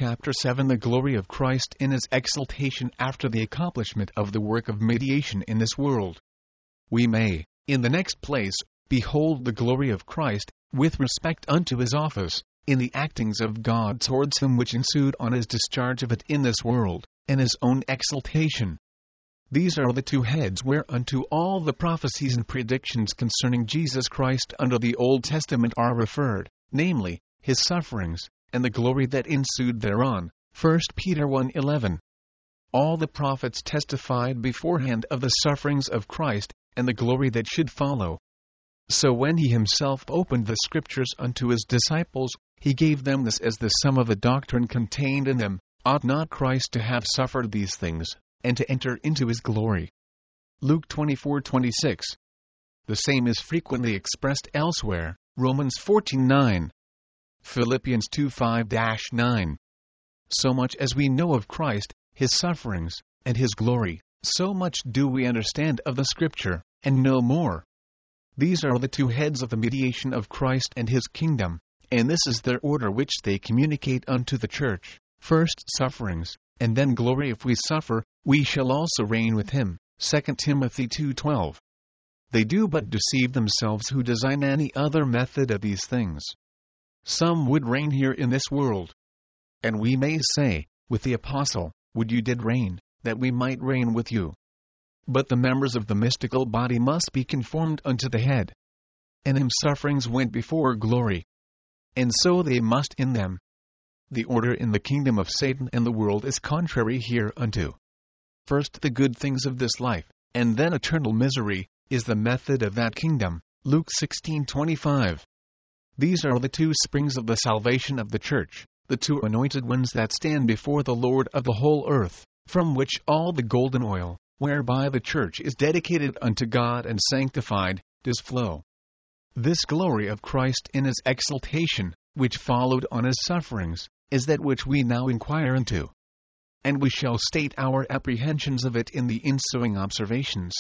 chapter 7, the glory of Christ in his exaltation after the accomplishment of the work of mediation in this world. We may, in the next place, behold the glory of Christ, with respect unto his office, in the actings of God towards him which ensued on his discharge of it in this world, and his own exaltation. These are the two heads whereunto all the prophecies and predictions concerning Jesus Christ under the Old Testament are referred, namely, his sufferings, and the glory that ensued thereon. 1 Peter 1:11. All the prophets testified beforehand of the sufferings of Christ, and the glory that should follow. So when he himself opened the Scriptures unto his disciples, he gave them this as the sum of the doctrine contained in them: ought not Christ to have suffered these things, and to enter into his glory? Luke 24:26. The same is frequently expressed elsewhere, Romans 14:9. Philippians 2:5-9. So much as we know of Christ, his sufferings, and his glory, so much do we understand of the Scripture, and know more. These are the two heads of the mediation of Christ and his kingdom, and this is their order which they communicate unto the church: first sufferings, and then glory. If we suffer, we shall also reign with him. 2 Timothy 2:12. They do but deceive themselves who design any other method of these things. Some would reign here in this world. And we may say, with the apostle, would you did reign, that we might reign with you. But the members of the mystical body must be conformed unto the head. And him sufferings went before glory. And so they must in them. The order in the kingdom of Satan and the world is contrary hereunto. First the good things of this life, and then eternal misery, is the method of that kingdom. Luke 16:25. These are the two springs of the salvation of the church, the two anointed ones that stand before the Lord of the whole earth, from which all the golden oil, whereby the church is dedicated unto God and sanctified, does flow. This glory of Christ in his exaltation, which followed on his sufferings, is that which we now inquire into. And we shall state our apprehensions of it in the ensuing observations.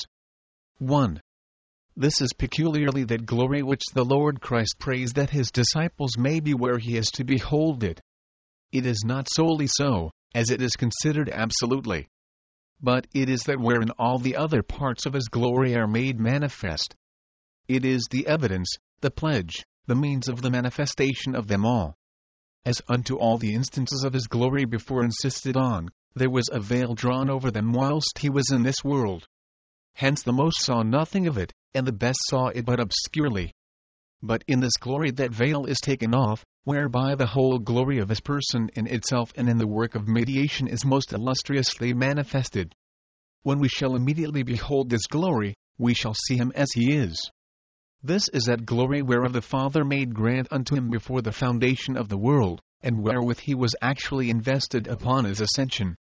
1. This is peculiarly that glory which the Lord Christ prays that his disciples may be where he is to behold it. It is not solely so, as it is considered absolutely. But it is that wherein all the other parts of his glory are made manifest. It is the evidence, the pledge, the means of the manifestation of them all. As unto all the instances of his glory before insisted on, there was a veil drawn over them whilst he was in this world. Hence the most saw nothing of it, and the best saw it but obscurely. But in this glory that veil is taken off, whereby the whole glory of his person in itself and in the work of mediation is most illustriously manifested. When we shall immediately behold this glory, we shall see him as he is. This is that glory whereof the Father made grant unto him before the foundation of the world, and wherewith he was actually invested upon his ascension.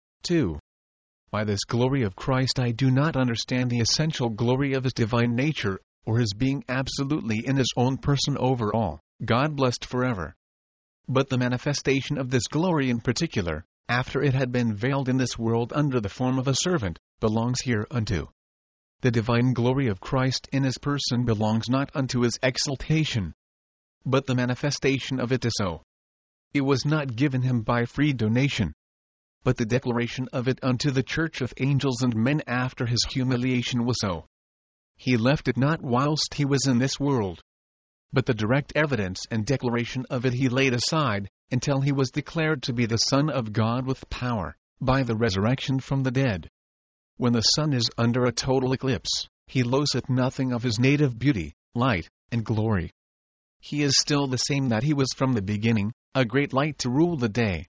2. By this glory of Christ I do not understand the essential glory of his divine nature, or his being absolutely in his own person over all, God blessed forever. But the manifestation of this glory in particular, after it had been veiled in this world under the form of a servant, belongs hereunto. The divine glory of Christ in his person belongs not unto his exaltation. But the manifestation of it is so. It was not given him by free donation. But the declaration of it unto the church of angels and men after his humiliation was so. He left it not whilst he was in this world. But the direct evidence and declaration of it he laid aside, until he was declared to be the Son of God with power, by the resurrection from the dead. When the sun is under a total eclipse, he loseth nothing of his native beauty, light, and glory. He is still the same that he was from the beginning, a great light to rule the day.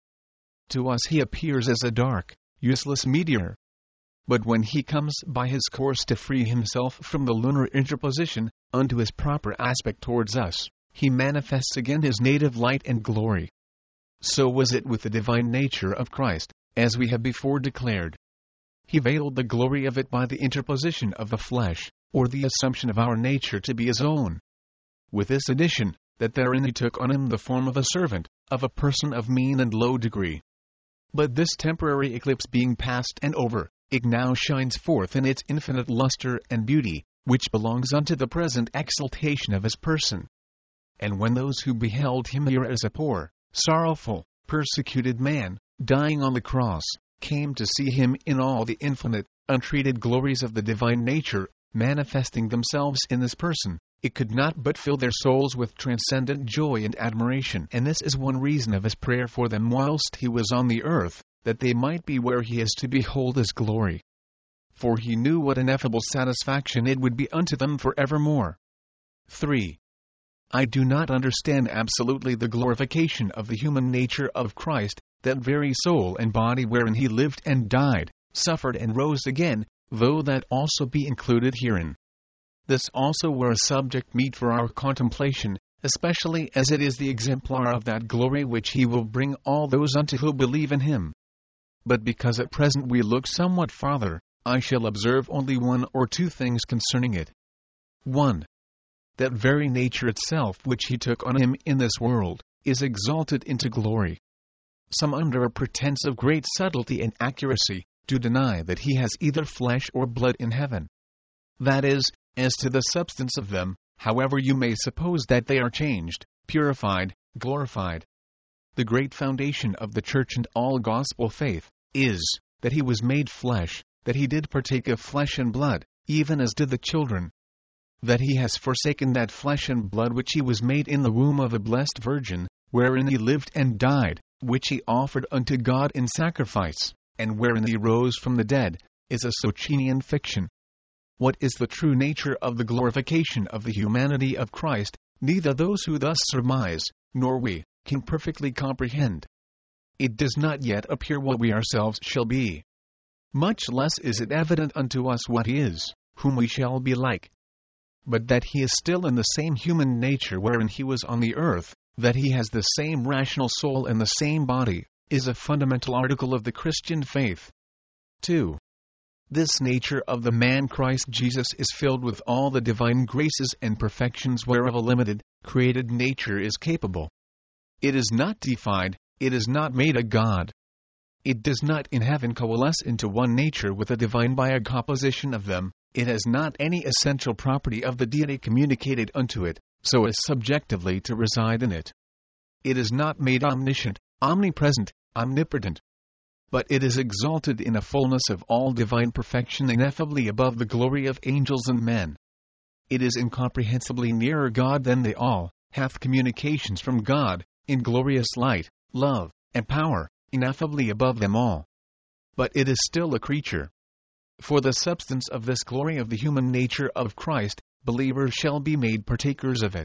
To us he appears as a dark, useless meteor. But when he comes by his course to free himself from the lunar interposition, unto his proper aspect towards us, he manifests again his native light and glory. So was it with the divine nature of Christ, as we have before declared. He veiled the glory of it by the interposition of the flesh, or the assumption of our nature to be his own. With this addition, that therein he took on him the form of a servant, of a person of mean and low degree. But this temporary eclipse being past and over, it now shines forth in its infinite luster and beauty, which belongs unto the present exaltation of his person. And when those who beheld him here as a poor, sorrowful, persecuted man, dying on the cross, came to see him in all the infinite, untreated glories of the divine nature, manifesting themselves in this person, it could not but fill their souls with transcendent joy and admiration. And this is one reason of his prayer for them whilst he was on the earth, that they might be where he is to behold his glory. For he knew what ineffable satisfaction it would be unto them for evermore. 3. I do not understand absolutely the glorification of the human nature of Christ, that very soul and body wherein he lived and died, suffered and rose again, though that also be included herein. This also were a subject meet for our contemplation, especially as it is the exemplar of that glory which he will bring all those unto who believe in him. But because at present we look somewhat farther, I shall observe only one or two things concerning it. 1. That very nature itself which he took on him in this world, is exalted into glory. Some under a pretense of great subtlety and accuracy, do deny that he has either flesh or blood in heaven. That is, as to the substance of them, however you may suppose that they are changed, purified, glorified. The great foundation of the Church and all gospel faith, is, that he was made flesh, that he did partake of flesh and blood, even as did the children. That he has forsaken that flesh and blood which he was made in the womb of a blessed virgin, wherein he lived and died, which he offered unto God in sacrifice, and wherein he rose from the dead, is a Socinian fiction. What is the true nature of the glorification of the humanity of Christ, neither those who thus surmise, nor we, can perfectly comprehend. It does not yet appear what we ourselves shall be. Much less is it evident unto us what he is, whom we shall be like. But that he is still in the same human nature wherein he was on the earth, that he has the same rational soul and the same body, is a fundamental article of the Christian faith. 2. This nature of the man Christ Jesus is filled with all the divine graces and perfections whereof a limited, created nature is capable. It is not deified, it is not made a god. It does not in heaven coalesce into one nature with the divine by a composition of them, it has not any essential property of the deity communicated unto it, so as subjectively to reside in it. It is not made omniscient, omnipresent, omnipotent. But it is exalted in a fullness of all divine perfection ineffably above the glory of angels and men. It is incomprehensibly nearer God than they all, hath communications from God, in glorious light, love, and power, ineffably above them all. But it is still a creature. For the substance of this glory of the human nature of Christ, believers shall be made partakers of it.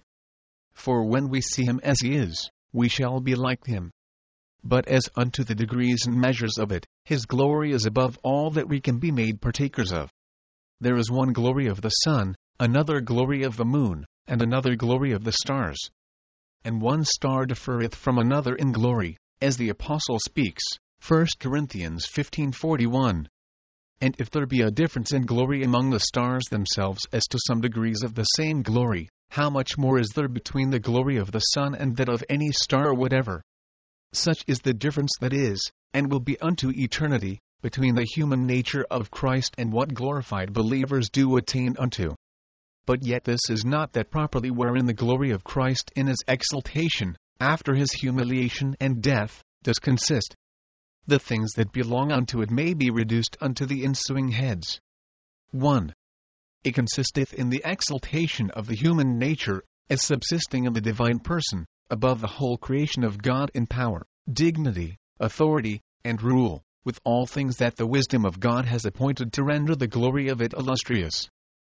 For when we see him as he is, we shall be like him. But as unto the degrees and measures of it, his glory is above all that we can be made partakers of. There is one glory of the sun, another glory of the moon, and another glory of the stars. And one star differeth from another in glory, as the Apostle speaks, 1 Corinthians 15:41. And if there be a difference in glory among the stars themselves as to some degrees of the same glory, how much more is there between the glory of the sun and that of any star whatever? Such is the difference that is, and will be unto eternity, between the human nature of Christ and what glorified believers do attain unto. But yet this is not that properly wherein the glory of Christ in his exaltation, after his humiliation and death, does consist. The things that belong unto it may be reduced unto the ensuing heads. 1. It consisteth in the exaltation of the human nature, as subsisting in the divine person, above the whole creation of God in power, dignity, authority, and rule, with all things that the wisdom of God has appointed to render the glory of it illustrious.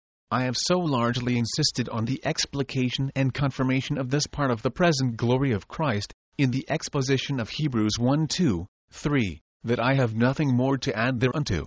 I have so largely insisted on the explication and confirmation of this part of the present glory of Christ, in the exposition of Hebrews 1:2-3, that I have nothing more to add thereunto.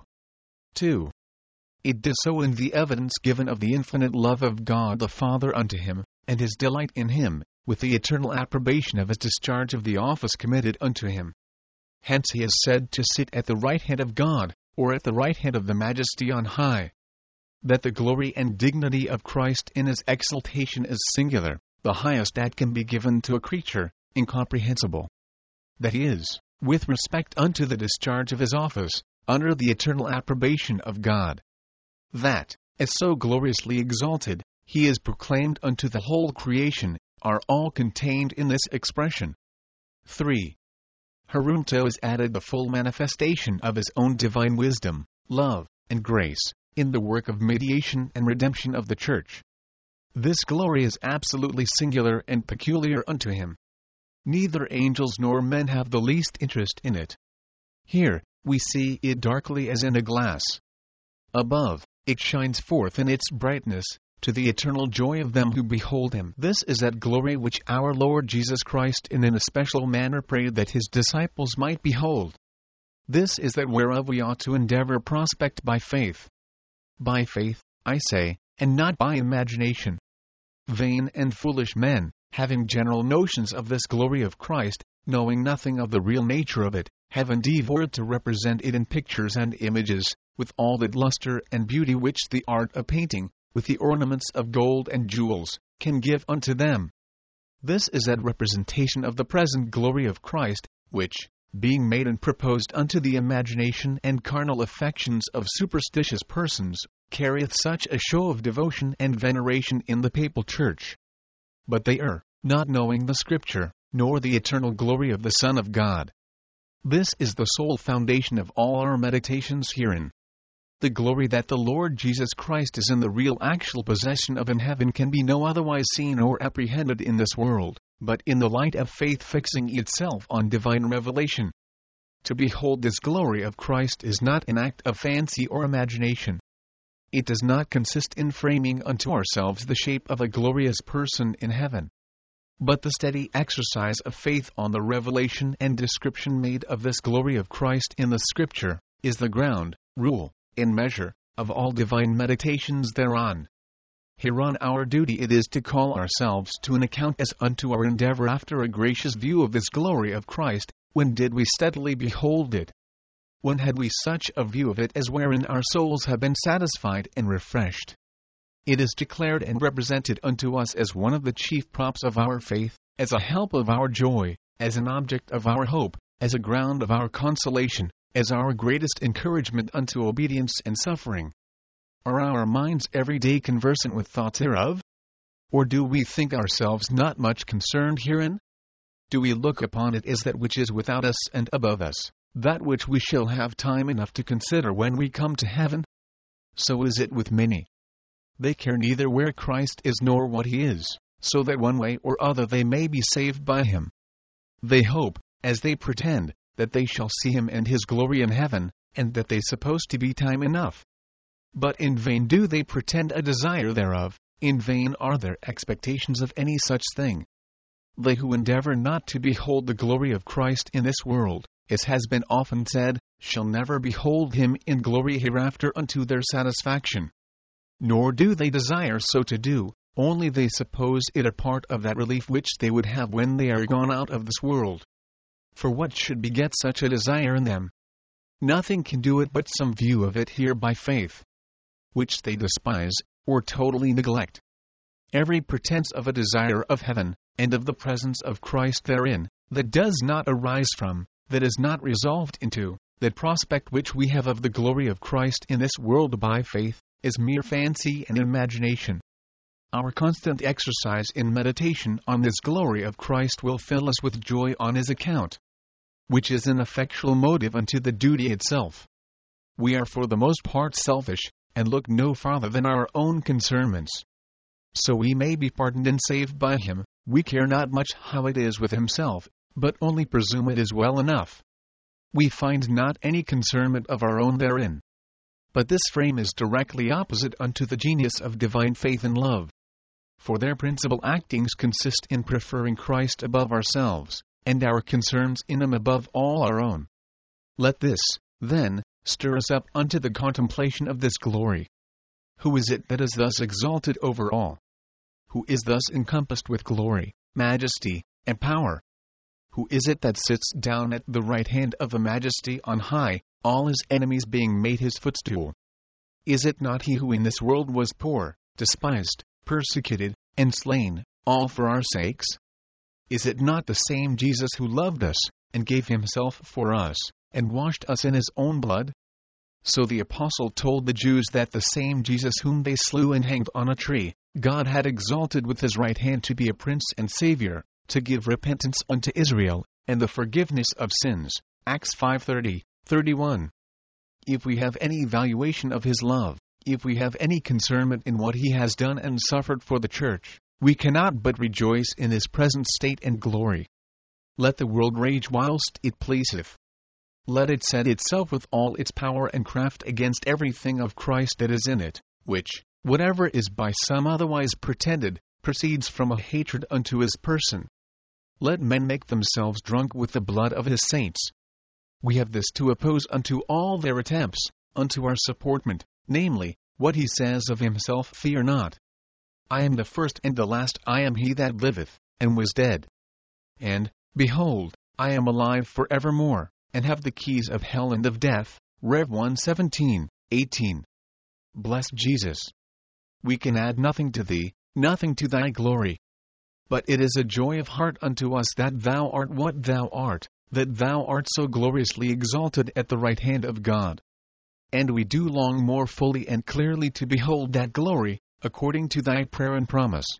2. It does so in the evidence given of the infinite love of God the Father unto him, and his delight in him, with the eternal approbation of his discharge of the office committed unto him. Hence he is said to sit at the right hand of God, or at the right hand of the Majesty on high. That the glory and dignity of Christ in his exaltation is singular, the highest that can be given to a creature, incomprehensible. That he is, with respect unto the discharge of his office, under the eternal approbation of God. That, as so gloriously exalted, he is proclaimed unto the whole creation, are all contained in this expression. 3. Hereunto is added the full manifestation of his own divine wisdom, love, and grace, in the work of mediation and redemption of the Church. This glory is absolutely singular and peculiar unto him. Neither angels nor men have the least interest in it. Here, we see it darkly as in a glass. Above, it shines forth in its brightness, to the eternal joy of them who behold him. This is that glory which our Lord Jesus Christ in a special manner prayed that his disciples might behold. This is that whereof we ought to endeavor prospect by faith. By faith, I say, and not by imagination. Vain and foolish men, having general notions of this glory of Christ, knowing nothing of the real nature of it, have endeavored to represent it in pictures and images, with all that luster and beauty which the art of painting, with the ornaments of gold and jewels, can give unto them. This is that representation of the present glory of Christ, which, being made and proposed unto the imagination and carnal affections of superstitious persons, carrieth such a show of devotion and veneration in the papal church. But they err, not knowing the Scripture, nor the eternal glory of the Son of God. This is the sole foundation of all our meditations herein. The glory that the Lord Jesus Christ is in the real actual possession of in heaven can be no otherwise seen or apprehended in this world, but in the light of faith fixing itself on divine revelation. To behold this glory of Christ is not an act of fancy or imagination. It does not consist in framing unto ourselves the shape of a glorious person in heaven. But the steady exercise of faith on the revelation and description made of this glory of Christ in the Scripture, is the ground, rule, and measure, of all divine meditations thereon. Hereon our duty it is to call ourselves to an account as unto our endeavor after a gracious view of this glory of Christ. When did we steadily behold it? When had we such a view of it as wherein our souls have been satisfied and refreshed? It is declared and represented unto us as one of the chief props of our faith, as a help of our joy, as an object of our hope, as a ground of our consolation, as our greatest encouragement unto obedience and suffering. Are our minds every day conversant with thoughts hereof? Or do we think ourselves not much concerned herein? Do we look upon it as that which is without us and above us, that which we shall have time enough to consider when we come to heaven? So is it with many. They care neither where Christ is nor what he is, so that one way or other they may be saved by him. They hope, as they pretend, that they shall see him and his glory in heaven, and that they suppose to be time enough. But in vain do they pretend a desire thereof, in vain are their expectations of any such thing. They who endeavor not to behold the glory of Christ in this world, as has been often said, shall never behold him in glory hereafter unto their satisfaction. Nor do they desire so to do, only they suppose it a part of that relief which they would have when they are gone out of this world. For what should beget such a desire in them? Nothing can do it but some view of it here by faith, which they despise, or totally neglect. Every pretense of a desire of heaven, and of the presence of Christ therein, that does not arise from, that is not resolved into, that prospect which we have of the glory of Christ in this world by faith, is mere fancy and imagination. Our constant exercise in meditation on this glory of Christ will fill us with joy on his account, which is an effectual motive unto the duty itself. We are for the most part selfish, and look no farther than our own concernments. So we may be pardoned and saved by him, we care not much how it is with himself, but only presume it is well enough. We find not any concernment of our own therein. But this frame is directly opposite unto the genius of divine faith and love. For their principal actings consist in preferring Christ above ourselves, and our concerns in him above all our own. Let this, then, stir us up unto the contemplation of this glory. Who is it that is thus exalted over all? Who is thus encompassed with glory, majesty, and power? Who is it that sits down at the right hand of the Majesty on high, all his enemies being made his footstool? Is it not he who in this world was poor, despised, persecuted, and slain, all for our sakes? Is it not the same Jesus who loved us, and gave himself for us, and washed us in his own blood? So the apostle told the Jews that the same Jesus whom they slew and hanged on a tree, God had exalted with his right hand to be a prince and savior, to give repentance unto Israel, and the forgiveness of sins. Acts 5:30, 31. If we have any valuation of His love, if we have any concernment in what He has done and suffered for the Church, we cannot but rejoice in His present state and glory. Let the world rage whilst it pleaseth. Let it set itself with all its power and craft against everything of Christ that is in it, which, whatever is by some otherwise pretended, proceeds from a hatred unto His person. Let men make themselves drunk with the blood of His saints. We have this to oppose unto all their attempts, unto our supportment, namely, what He says of Himself: Fear not. I am the first and the last, I am He that liveth, and was dead. And, behold, I am alive for evermore, and have the keys of hell and of death. Rev 1:17, 18. Bless Jesus. We can add nothing to Thee, nothing to Thy glory. But it is a joy of heart unto us that Thou art what Thou art, that Thou art so gloriously exalted at the right hand of God. And we do long more fully and clearly to behold that glory, according to Thy prayer and promise.